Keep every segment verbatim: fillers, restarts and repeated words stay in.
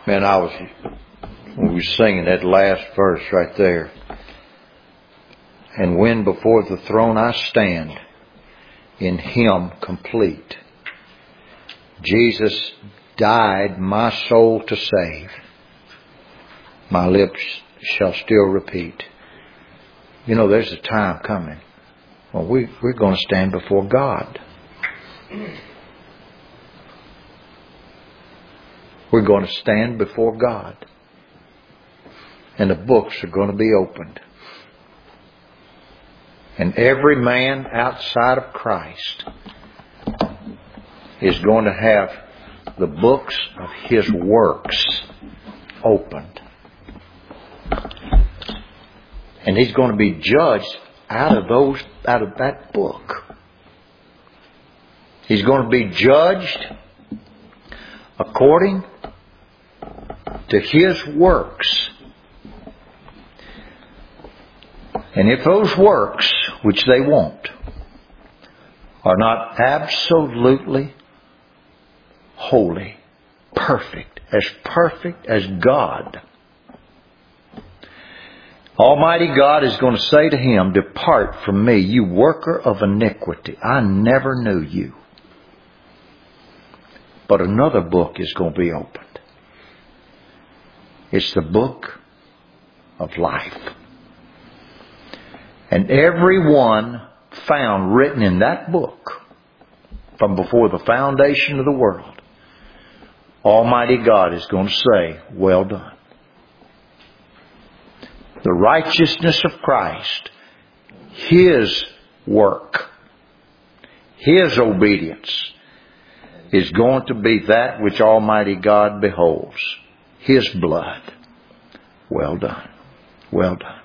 Man, I was, when we were singing that last verse right there. And when before the throne I stand, in Him complete. Jesus died my soul to save. My lips shall still repeat. You know, there's a time coming when we, we're going to stand before God. We're going to stand before God. And the books are going to be opened. And every man outside of Christ is going to have the books of his works opened. And he's going to be judged out of those, out of that book. He's going to be judged according to his works. And if those works, which they won't, are not absolutely holy, perfect, as perfect as God, Almighty God is going to say to him, "Depart from me, you worker of iniquity. I never knew you." But another book is going to be opened. It's the book of life. And everyone found written in that book from before the foundation of the world, Almighty God is going to say, "Well done." The righteousness of Christ, His work, His obedience is going to be that which Almighty God beholds. His blood. Well done. Well done.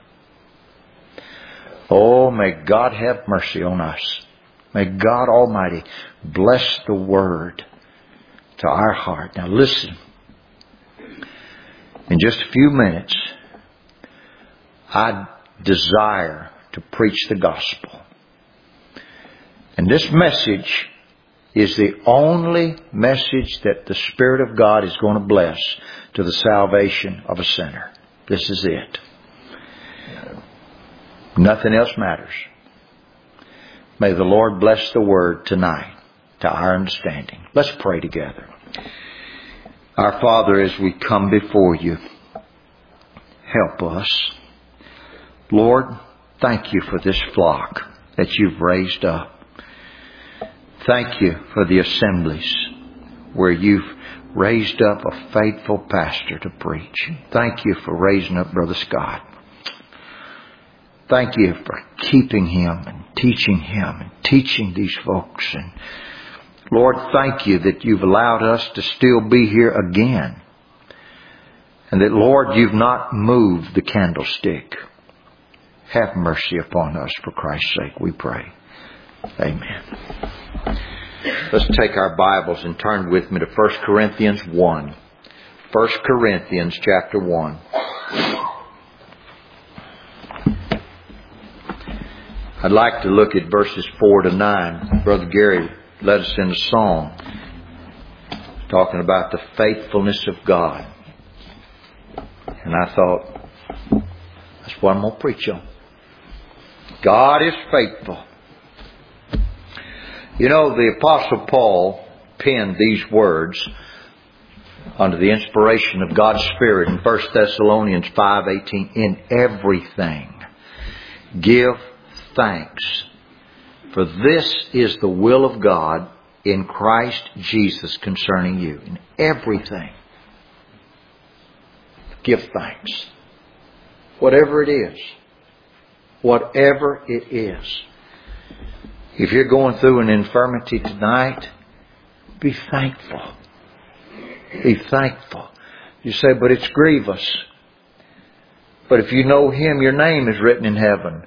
Oh, may God have mercy on us. May God Almighty bless the Word to our heart. Now listen. In just a few minutes, I desire to preach the gospel. And this message is the only message that the Spirit of God is going to bless to the salvation of a sinner. This is it. Nothing else matters. May the Lord bless the Word tonight to our understanding. Let's pray together. Our Father, as we come before You, help us. Lord, thank You for this flock that You've raised up. Thank You for the assemblies where You've raised up a faithful pastor to preach. Thank You for raising up Brother Scott. Thank You for keeping him and teaching him and teaching these folks. And Lord, thank You that You've allowed us to still be here again. And that, Lord, You've not moved the candlestick. Have mercy upon us for Christ's sake, we pray. Amen. Let's take our Bibles and turn with me to First Corinthians one. First Corinthians chapter one. I'd like to look at verses four to nine. Brother Gary led us in a song talking about the faithfulness of God. And I thought, that's what I'm going to preach on. God is faithful. You know, the Apostle Paul penned these words under the inspiration of God's Spirit in First Thessalonians five eighteen. In everything, give thanks, for this is the will of God in Christ Jesus concerning you. In everything, give thanks. Whatever it is. Whatever it is. If you're going through an infirmity tonight, be thankful. Be thankful. You say, but it's grievous. But if you know Him, your name is written in heaven.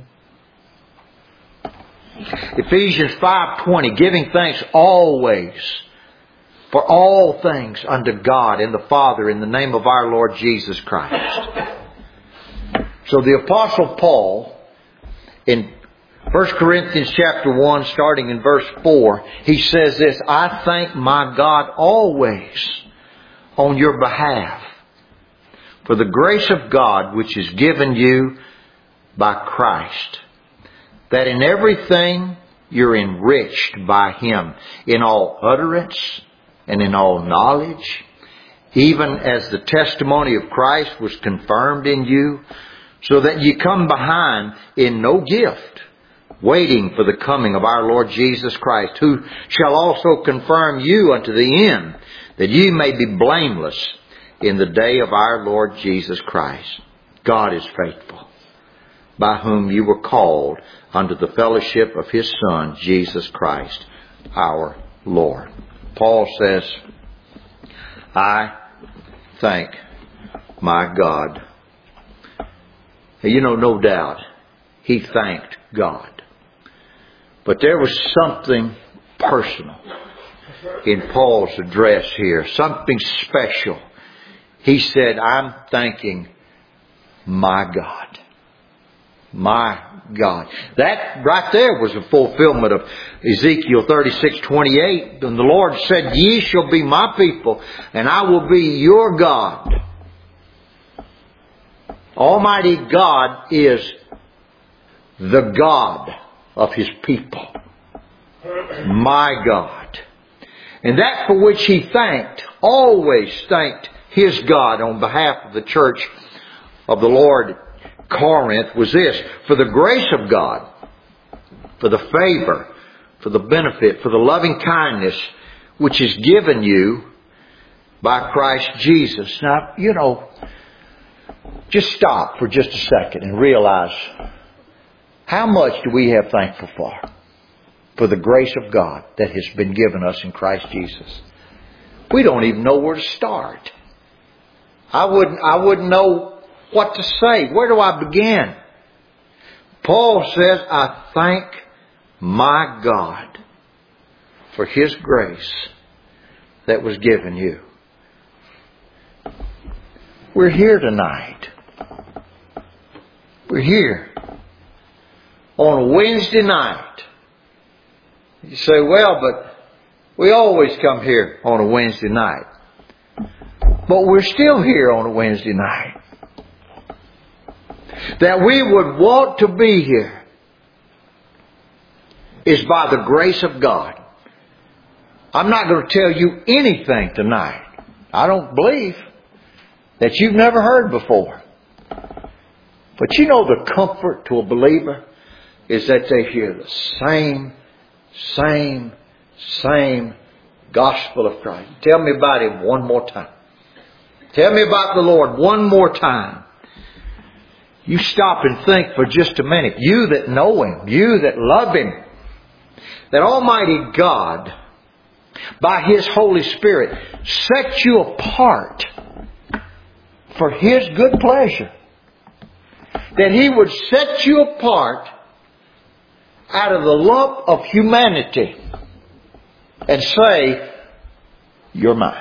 Ephesians five twenty, giving thanks always for all things unto God and the Father in the name of our Lord Jesus Christ. So the Apostle Paul, in First Corinthians chapter one, starting in verse four, he says this, I thank my God always, on your behalf for the grace of God which is given you by Christ, that in everything you're enriched by Him, in all utterance and in all knowledge, even as the testimony of Christ was confirmed in you, so that ye come behind in no gift, waiting for the coming of our Lord Jesus Christ, who shall also confirm you unto the end, that ye may be blameless in the day of our Lord Jesus Christ. God is faithful, by whom you were called unto the fellowship of His Son, Jesus Christ, our Lord. Paul says, I thank my God. You know, no doubt, he thanked God. But there was something personal in Paul's address here, something special. He said, I'm thanking my God. My God. That right there was a fulfillment of Ezekiel thirty-six twenty-eight. And the Lord said, ye shall be my people, and I will be your God. Almighty God is the God of His people. My God. And that for which he thanked, always thanked his God on behalf of the church of the Lord Corinth, was this: for the grace of God, for the favor, for the benefit, for the loving kindness which is given you by Christ Jesus. Now, you know, just stop for just a second and realize, how much do we have thankful for? For the grace of God that has been given us in Christ Jesus. We don't even know where to start. I wouldn't, I wouldn't know what to say. Where do I begin? Paul says, I thank my God for His grace that was given you. We're here tonight. We're here on a Wednesday night. You say, well, but we always come here on a Wednesday night. But we're still here on a Wednesday night. That we would want to be here is by the grace of God. I'm not going to tell you anything tonight I don't believe that you've never heard before. But you know, the comfort to a believer is that they hear the same, same, same gospel of Christ. Tell me about Him one more time. Tell me about the Lord one more time. You stop and think for just a minute. You that know Him, you that love Him, that Almighty God, by His Holy Spirit, set you apart for His good pleasure. That He would set you apart out of the lump of humanity and say, you're mine.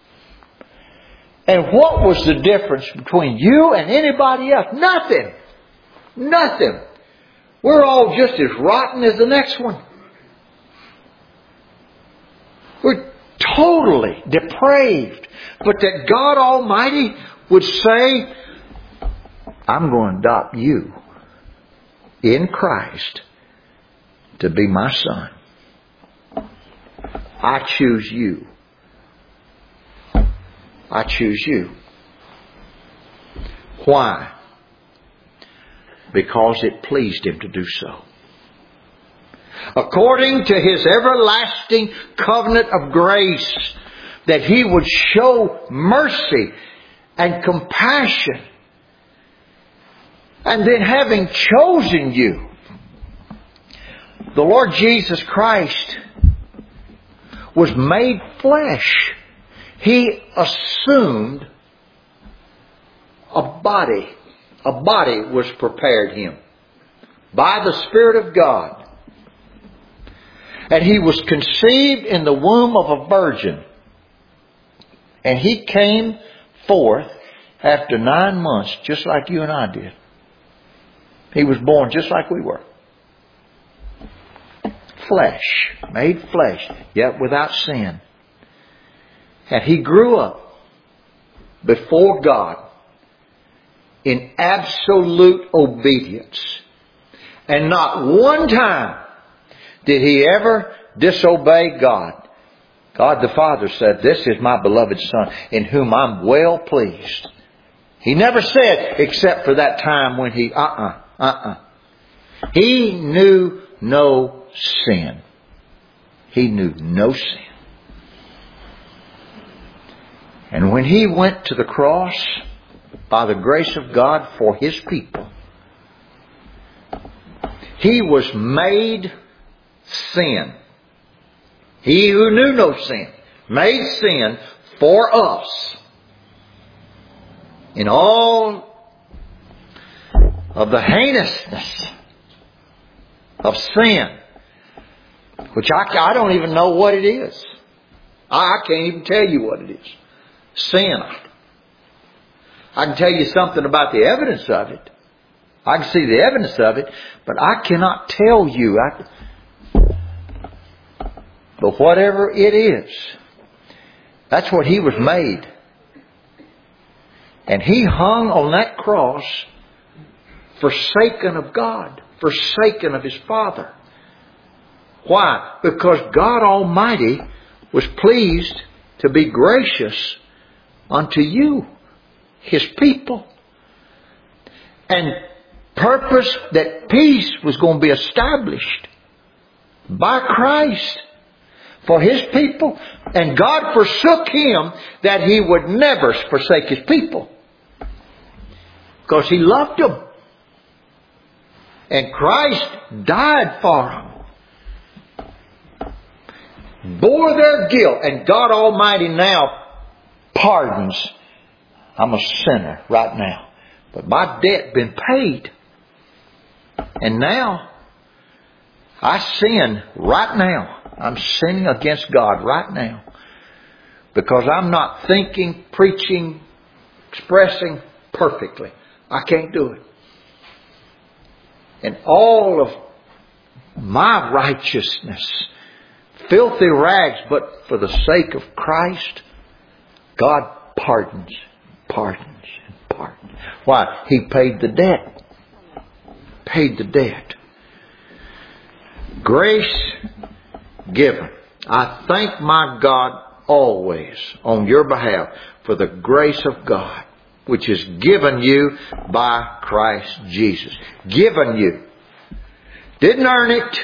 And what was the difference between you and anybody else? Nothing. Nothing. We're all just as rotten as the next one. We're totally depraved. But that God Almighty would say, I'm going to adopt you in Christ to be my son. I choose you. I choose you. Why? Because it pleased Him to do so. According to His everlasting covenant of grace, that He would show mercy and compassion. And then, having chosen you, the Lord Jesus Christ was made flesh. He assumed a body. A body was prepared Him by the Spirit of God. And He was conceived in the womb of a virgin. And He came forth after nine months, just like you and I did. He was born just like we were. Flesh, made flesh, yet without sin. And He grew up before God in absolute obedience. And not one time did he ever disobey God. God the Father said, "This is my beloved Son, in whom I'm well pleased." He never said, except for that time when he, uh-uh, uh-uh. He knew no sin. He knew no sin. And when he went to the cross, by the grace of God for his people, he was made sin. He who knew no sin, made sin for us. In all of the heinousness of sin, which I, I don't even know what it is. I, I can't even tell you what it is. Sin. I can tell you something about the evidence of it. I can see the evidence of it, but I cannot tell you. I, but whatever it is, that's what he was made. And he hung on that cross, forsaken of God, forsaken of his Father. Why? Because God Almighty was pleased to be gracious unto you, his people, and purpose that peace was going to be established by Christ for his people. And God forsook him that he would never forsake his people, because he loved them. And Christ died for them, bore their guilt, and God Almighty now pardons. I'm a sinner right now, but my debt been paid. And now I sin right now. I'm sinning against God right now, because I'm not thinking, preaching, expressing perfectly. I can't do it. And all of my righteousness, filthy rags, but for the sake of Christ, God pardons, pardons, and pardons. Why? He paid the debt. Paid the debt. Grace given. I thank my God always on your behalf for the grace of God, which is given you by Christ Jesus. Given you. Didn't earn it.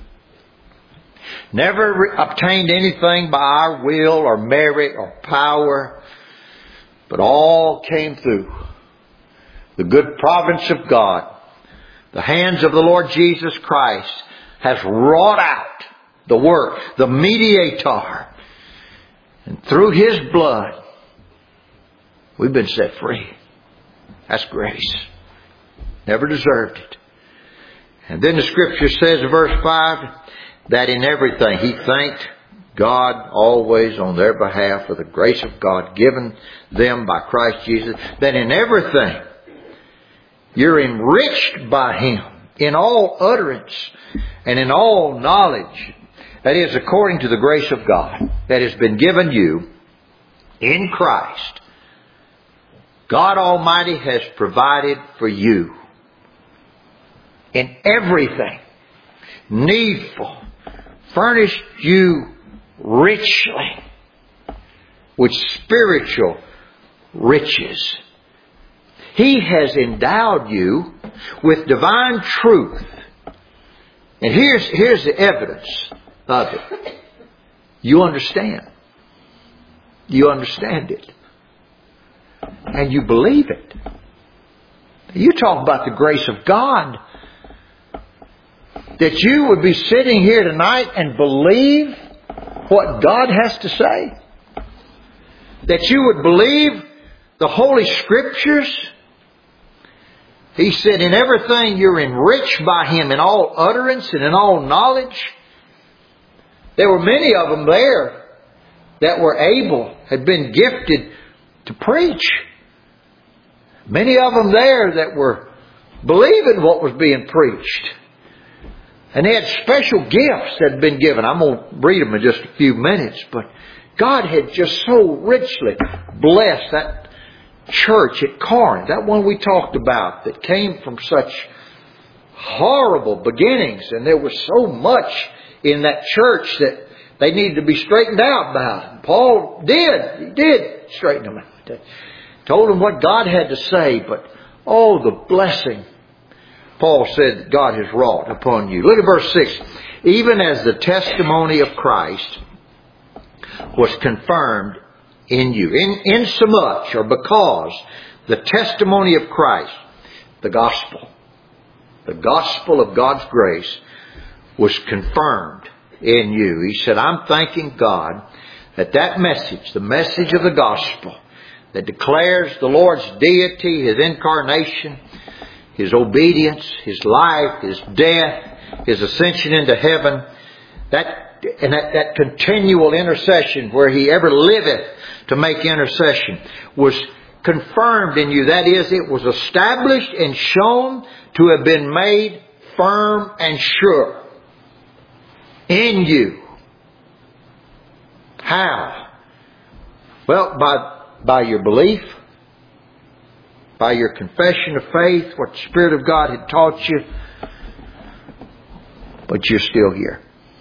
Never re- obtained anything by our will or merit or power. But all came through the good providence of God. The hands of the Lord Jesus Christ has wrought out the work, the mediator. And through his blood, we've been set free. That's grace. Never deserved it. And then the scripture says in verse five, that in everything he thanked God always on their behalf for the grace of God given them by Christ Jesus. That in everything you're enriched by him in all utterance and in all knowledge. That is, according to the grace of God that has been given you in Christ. God Almighty has provided for you in everything needful, furnished you richly with spiritual riches. He has endowed you with divine truth. And here's, here's the evidence of it. You understand. You understand it. And you believe it. You talk about the grace of God. That you would be sitting here tonight and believe what God has to say. That you would believe the Holy Scriptures. He said, in everything you're enriched by him in all utterance and in all knowledge. There were many of them there that were able, had been gifted to preach. Many of them there that were believing what was being preached. And they had special gifts that had been given. I'm going to read them in just a few minutes. But God had just so richly blessed that church at Corinth, that one we talked about that came from such horrible beginnings, and there was so much in that church that they needed to be straightened out about. Paul did. He did straighten them out. Told them what God had to say, but oh, the blessing Paul said that God has wrought upon you. Look at verse six. Even as the testimony of Christ was confirmed in you. In, insomuch, or because, the testimony of Christ, the gospel, the gospel of God's grace, was confirmed in you. He said, I'm thanking God that that message, the message of the gospel, that declares the Lord's deity, His incarnation, His obedience, His life, His death, His ascension into heaven, that and that, that continual intercession where He ever liveth to make intercession, was confirmed in you. That is, it was established and shown to have been made firm and sure in you. How? Well, by, by your belief, by your confession of faith, what the Spirit of God had taught you, but you're still here.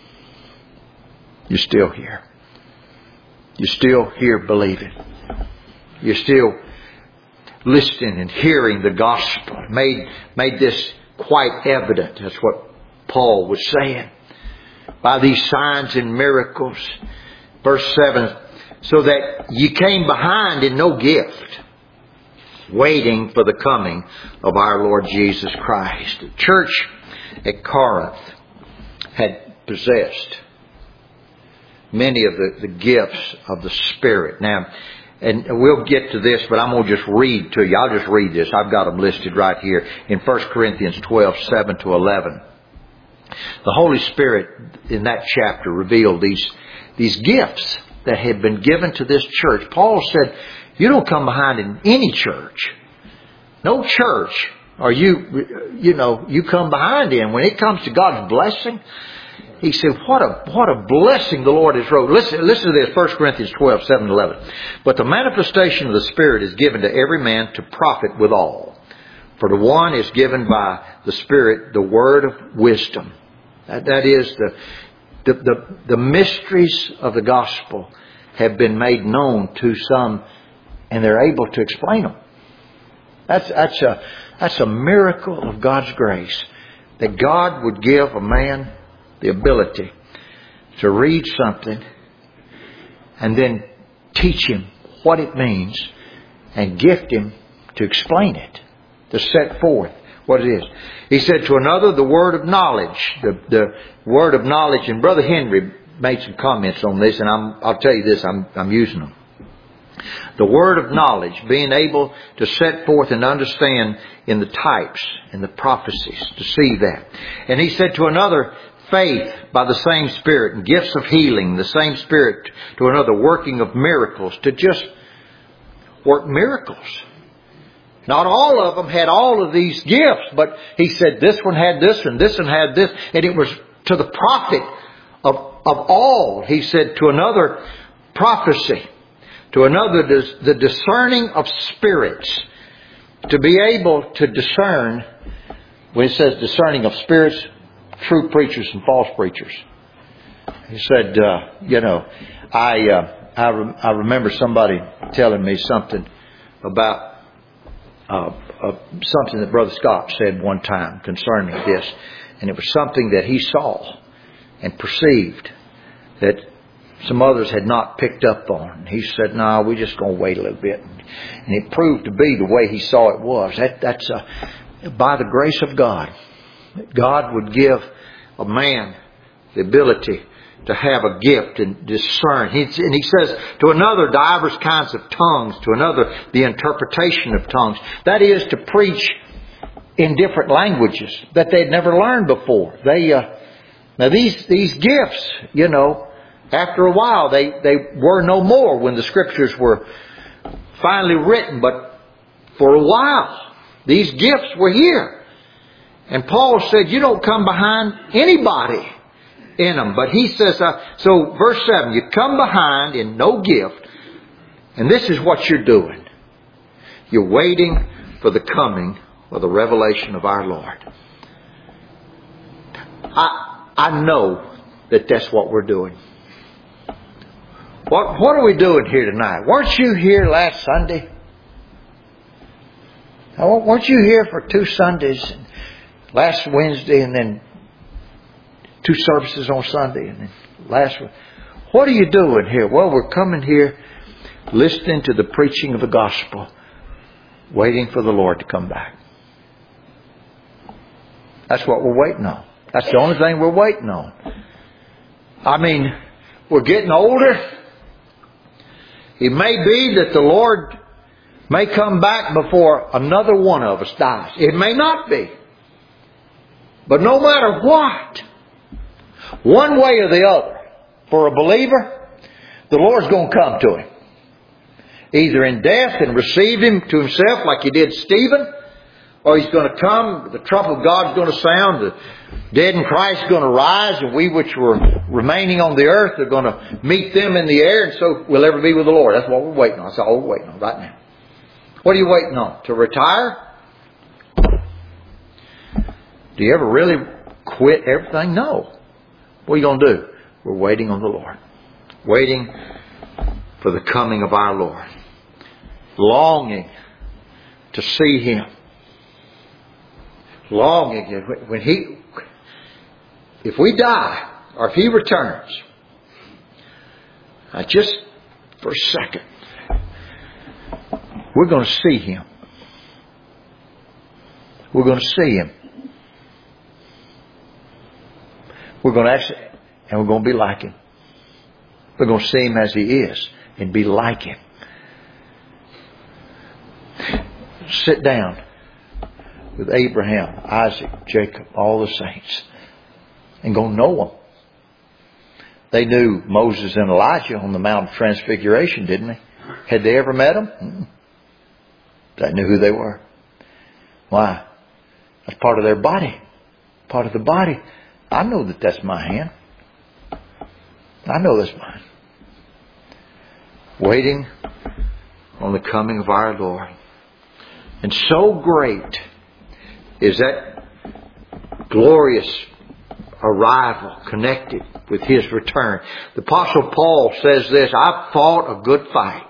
You're still here. You're still here believing. You're still listening and hearing the gospel. Made, made this quite evident. That's what Paul was saying. By these signs and miracles. Verse seven. So that ye came behind in no gift, waiting for the coming of our Lord Jesus Christ. The church at Corinth had possessed many of the, the gifts of the Spirit. Now, and we'll get to this, but I'm going to just read to you. I'll just read this. I've got them listed right here in First Corinthians twelve, seven to eleven. The Holy Spirit in that chapter revealed these, these gifts that had been given to this church. Paul said, you don't come behind in any church. No church are you, you know, you come behind in. When it comes to God's blessing, he said, what a, what a blessing the Lord has wrote. Listen, listen to this, First Corinthians twelve, seven to eleven. But the manifestation of the Spirit is given to every man to profit withal. For the one is given by the Spirit the word of wisdom. That, that is, the, the, the, the mysteries of the gospel have been made known to some, and they're able to explain them. That's, that's, a, that's a miracle of God's grace. That God would give a man the ability to read something and then teach him what it means and gift him to explain it, to set forth what it is. He said to another, the word of knowledge, the, the word of knowledge, and Brother Henry made some comments on this, and I'm, I'll tell you this, I'm, I'm using them. The word of knowledge, being able to set forth and understand in the types and the prophecies, to see that. And he said to another, faith by the same Spirit, and gifts of healing, the same Spirit, to another, working of miracles, to just work miracles. Not all of them had all of these gifts, but he said this one had this and this one had this, and it was to the profit of, of all. He said to another, prophecy, to another, the discerning of spirits, to be able to discern, when it says discerning of spirits, true preachers and false preachers. He said, uh, you know, I, uh, I, re- I remember somebody telling me something about Uh, uh, something that Brother Scott said one time concerning this, and it was something that he saw and perceived that some others had not picked up on. He said, "No, we're just going to wait a little bit," and it proved to be the way he saw it was. That, that's uh, by the grace of God. God would give a man the ability to have a gift and discern. He, and he says, to another, divers kinds of tongues. To another, the interpretation of tongues. That is to preach in different languages that they'd never learned before. They, uh, now these, these gifts, you know, after a while, they, they were no more when the Scriptures were finally written. But for a while, these gifts were here. And Paul said, you don't come behind anybody in them. But he says, uh, so verse seven, you come behind in no gift, and this is what you're doing. You're waiting for the coming or the revelation of our Lord. I, I know that that's what we're doing. What, what are we doing here tonight? Weren't you here last Sunday? Weren't you here for two Sundays? Last Wednesday and then two services on Sunday and then last one. What are you doing here? Well, we're coming here listening to the preaching of the gospel, waiting for the Lord to come back. That's what we're waiting on. That's the only thing we're waiting on. I mean, we're getting older. It may be that the Lord may come back before another one of us dies. It may not be. But no matter what, one way or the other, for a believer, the Lord's going to come to him. Either in death and receive him to himself like he did Stephen, or he's going to come, the trump of God's going to sound, the dead in Christ is going to rise, and we which were remaining on the earth are going to meet them in the air, and so we'll ever be with the Lord. That's what we're waiting on. That's all we're waiting on right now. What are you waiting on? To retire? Do you ever really quit everything? No. What are you going to do? We're waiting on the Lord. Waiting for the coming of our Lord. Longing to see Him. Longing. When He, if we die, or if He returns, I just for a second, we're going to see Him. We're going to see Him. We're going to actually, and we're going to be like Him. We're going to see Him as He is and be like Him. Sit down with Abraham, Isaac, Jacob, all the saints, and go know them. They knew Moses and Elijah on the Mount of Transfiguration, didn't they? Had they ever met them? Mm-mm. They knew who they were. Why? That's part of their body. Part of the body. I know that that's my hand. I know that's mine. Waiting on the coming of our Lord. And so great is that glorious arrival connected with His return. The Apostle Paul says this, I've fought a good fight.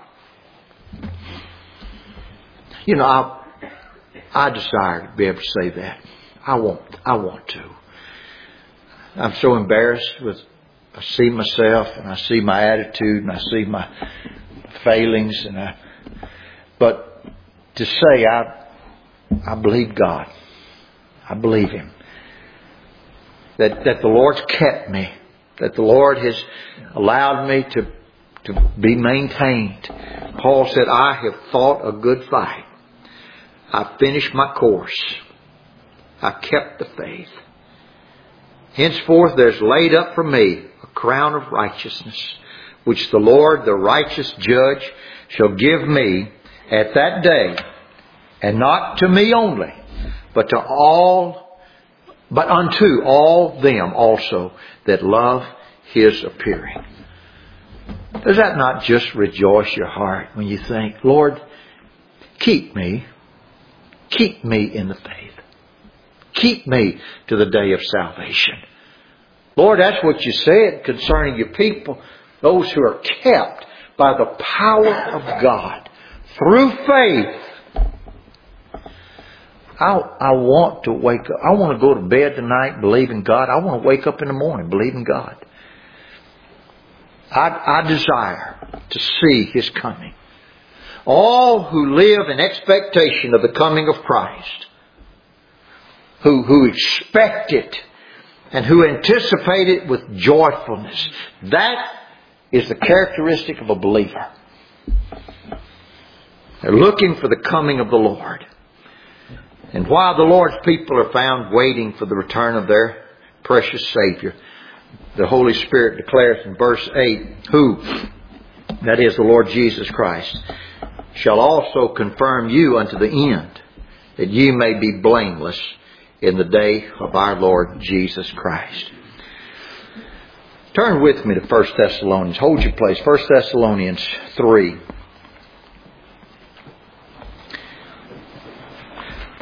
You know, I, I desire to be able to say that. I want, I want to. I'm so embarrassed with, I see myself and I see my attitude and I see my failings and I, but to say I, I believe God. I believe Him. That, that the Lord's kept me. That the Lord has allowed me to, to be maintained. Paul said, I have fought a good fight. I finished my course. I kept the faith. Henceforth there's laid up for me a crown of righteousness, which the Lord, the righteous judge, shall give me at that day, and not to me only, but to all, but unto all them also that love His appearing. Does that not just rejoice your heart when you think, Lord, keep me, keep me in the faith. Keep me to the day of salvation. Lord, that's what you said concerning your people, those who are kept by the power of God through faith. I, I want to wake up. I want to go to bed tonight believing God. I want to wake up in the morning believing God. I, I desire to see His coming. All who live in expectation of the coming of Christ, who, who expect it and who anticipate it with joyfulness, that is the characteristic of a believer. They're looking for the coming of the Lord. And while the Lord's people are found waiting for the return of their precious Savior, the Holy Spirit declares in verse eight, who, that is the Lord Jesus Christ, shall also confirm you unto the end, that ye may be blameless in the day of our Lord Jesus Christ. Turn with me to First Thessalonians. Hold your place. First Thessalonians three.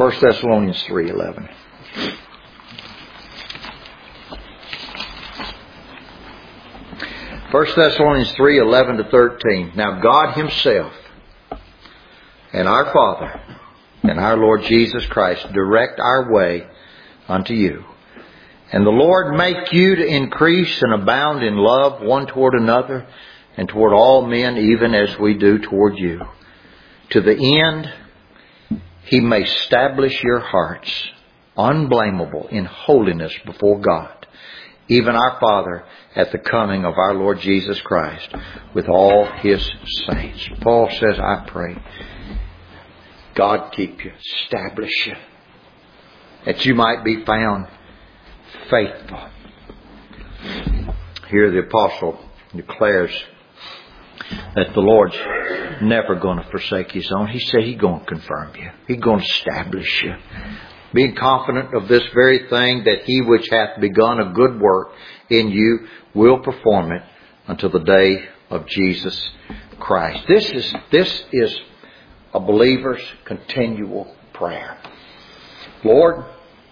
First Thessalonians three eleven. First Thessalonians three eleven to thirteen. Now God Himself and our Father and our Lord Jesus Christ direct our way unto you. And the Lord make you to increase and abound in love one toward another and toward all men, even as we do toward you, to the end He may establish your hearts unblameable in holiness before God, even our Father, at the coming of our Lord Jesus Christ with all His saints. Paul says, I pray, God keep you, establish you, that you might be found faithful. Here the apostle declares that the Lord's never going to forsake His own. He said He's going to confirm you. He's going to establish you. Being confident of this very thing, that He which hath begun a good work in you will perform it until the day of Jesus Christ. This is, this is a believer's continual prayer. Lord,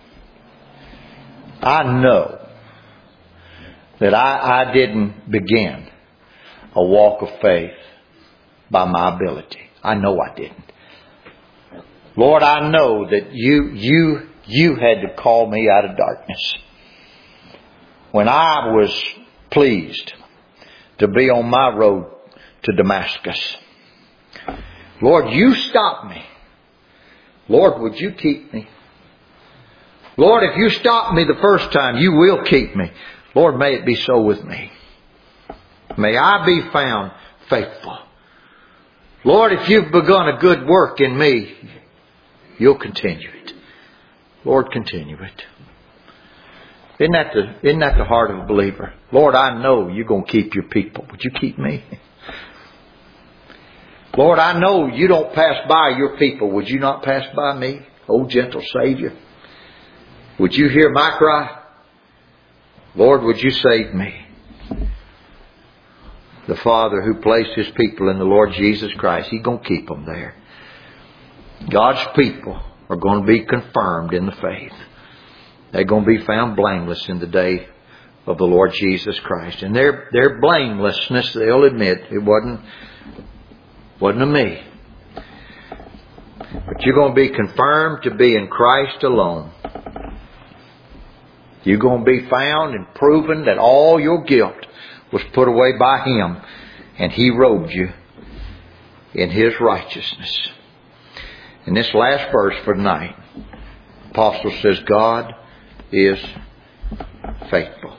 I know that I, I didn't begin a walk of faith by my ability. I know I didn't. Lord, I know that you, you, you had to call me out of darkness. When I was pleased to be on my road to Damascus, Lord, you stopped me. Lord, would you keep me? Lord, if you stopped me the first time, you will keep me. Lord, may it be so with me. May I be found faithful. Lord, if you've begun a good work in me, you'll continue it. Lord, continue it. Isn't that the, isn't that the heart of a believer? Lord, I know you're going to keep your people. Would you keep me? Lord, I know you don't pass by your people. Would you not pass by me, O gentle Savior? Would you hear my cry? Lord, would you save me? The Father who placed His people in the Lord Jesus Christ, He's going to keep them there. God's people are going to be confirmed in the faith. They're going to be found blameless in the day of the Lord Jesus Christ. And their, their blamelessness, they'll admit, it wasn't, wasn't of me. But you're going to be confirmed to be in Christ alone. You're going to be found and proven that all your guilt was put away by Him, and He robed you in His righteousness. In this last verse for tonight, the apostle says, God is faithful,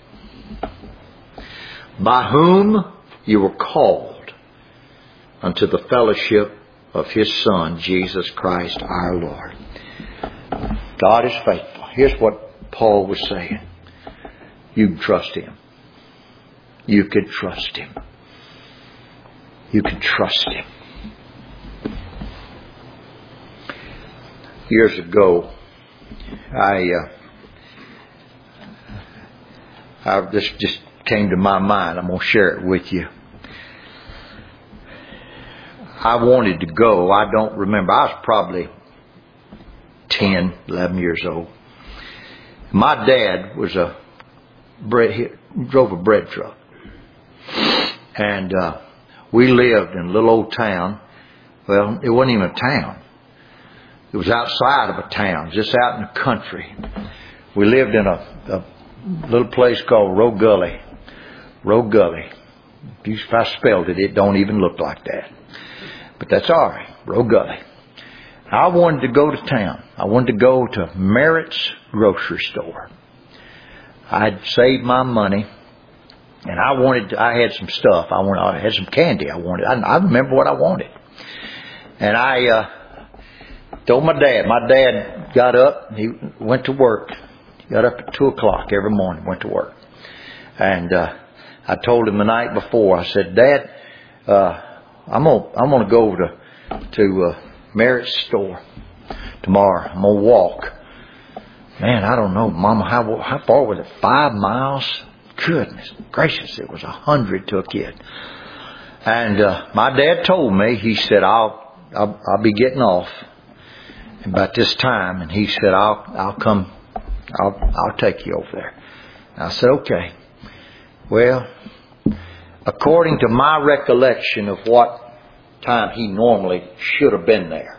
by whom you were called unto the fellowship of His Son, Jesus Christ our Lord. God is faithful. Here's what Paul was saying. You can trust Him. You can trust Him. You can trust Him. Years ago, I, uh, I this just came to my mind. I'm going to share it with you. I wanted to go. I don't remember. I was probably ten, eleven years old. My dad was a bread, he drove a bread truck. And uh, we lived in a little old town. Well, it wasn't even a town. It was outside of a town, just out in the country. We lived in a, a little place called Roe Gully. Roe Gully. If I spelled it, it don't even look like that. But that's all right. Roe Gully. I wanted to go to town. I wanted to go to Merritt's grocery store. I had saved my money, and I wanted to, I had some stuff. I wanted, I had some candy I wanted. I, I remember what I wanted. And I uh, told my dad. My dad got up. He went to work. He got up at two o'clock every morning, went to work. And uh, I told him the night before, I said, Dad, uh, I'm going I'm gonna go over to, to uh, Merritt's store tomorrow. I'm going to walk. Man, I don't know, Mama, how how far was it? Five miles? Goodness gracious, it was a hundred to a kid. And uh, my dad told me, he said, I'll, I'll I'll be getting off, about this time, and he said, I'll, I'll come, I'll, I'll take you over there. And I said, okay. Well, according to my recollection of what time he normally should have been there,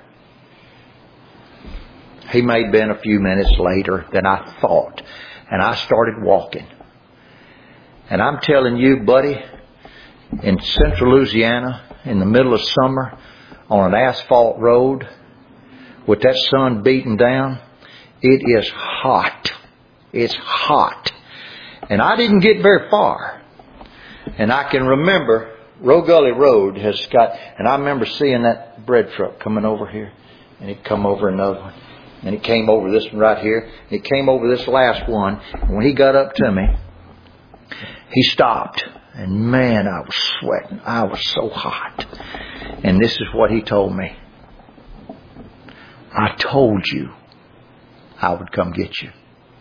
he may have been a few minutes later than I thought. And I started walking. And I'm telling you, buddy, in central Louisiana, in the middle of summer, on an asphalt road, with that sun beating down, it is hot. It's hot. And I didn't get very far. And I can remember Roe Gully Road has got, and I remember seeing that bread truck coming over here. And it come over another one. And he came over this one right here. And he came over this last one. And when he got up to me, he stopped. And man, I was sweating. I was so hot. And this is what he told me. I told you I would come get you.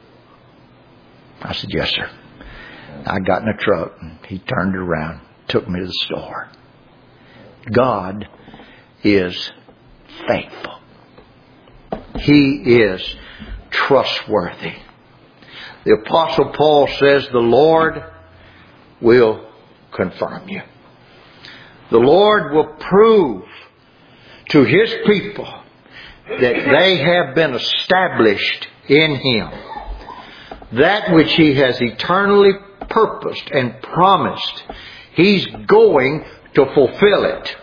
I said, yes, sir. I got in a truck and he turned it around, took me to the store. God is faithful. He is trustworthy. The Apostle Paul says the Lord will confirm you. The Lord will prove to His people that they have been established in Him. That which He has eternally purposed and promised, He's going to fulfill it.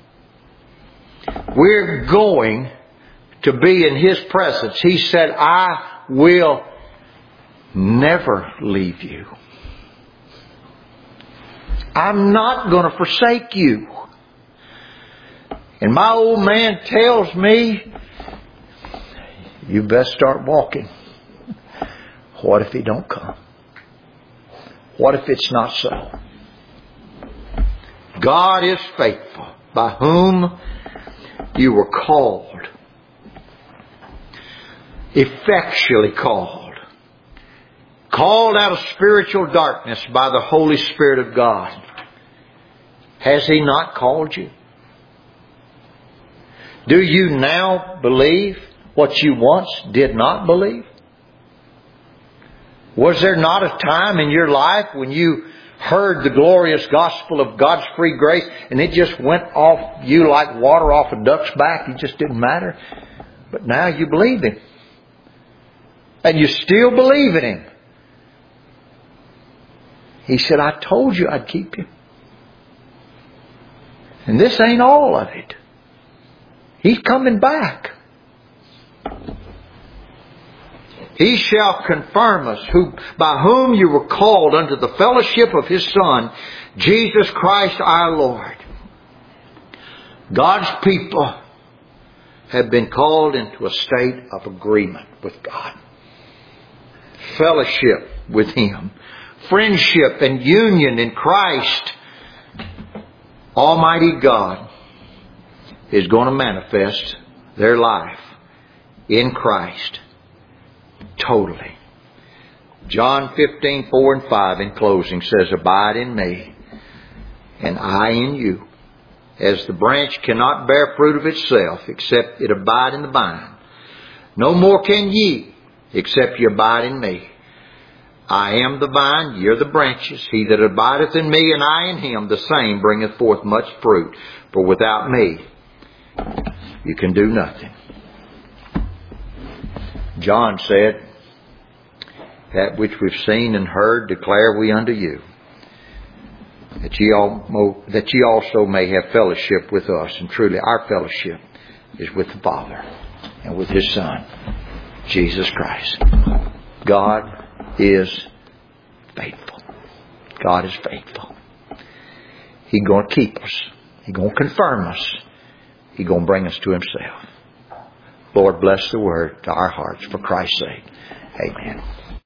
We're going to be in His presence. He said, I will never leave you. I'm not going to forsake you. And my old man tells me, you best start walking. What if He don't come? What if it's not so? God is faithful, by whom you were called, effectually called, called out of spiritual darkness by the Holy Spirit of God. Has He not called you? Do you now believe what you once did not believe? Was there not a time in your life when you heard the glorious gospel of God's free grace and it just went off you like water off a duck's back? It just didn't matter. But now you believe Him. And you still believe in Him. He said, I told you I'd keep you. And this ain't all of it. He's coming back. He shall confirm us, who by whom you were called unto the fellowship of His Son, Jesus Christ our Lord. God's people have been called into a state of agreement with God. Fellowship with Him. Friendship and union in Christ. Almighty God is going to manifest their life in Christ totally. John fifteen, four and five in closing says, abide in me and I in you. As the branch cannot bear fruit of itself except it abide in the vine, no more can ye except ye abide in me. I am the vine, ye are the branches. He that abideth in me and I in him, the same bringeth forth much fruit. For without me you can do nothing. John said, that which we've seen and heard declare we unto you, that ye, all, that ye also may have fellowship with us. And truly our fellowship is with the Father and with His Son, Jesus Christ. God is faithful. God is faithful. He's going to keep us. He's going to confirm us. He's going to bring us to Himself. Lord, bless the word to our hearts for Christ's sake. Amen.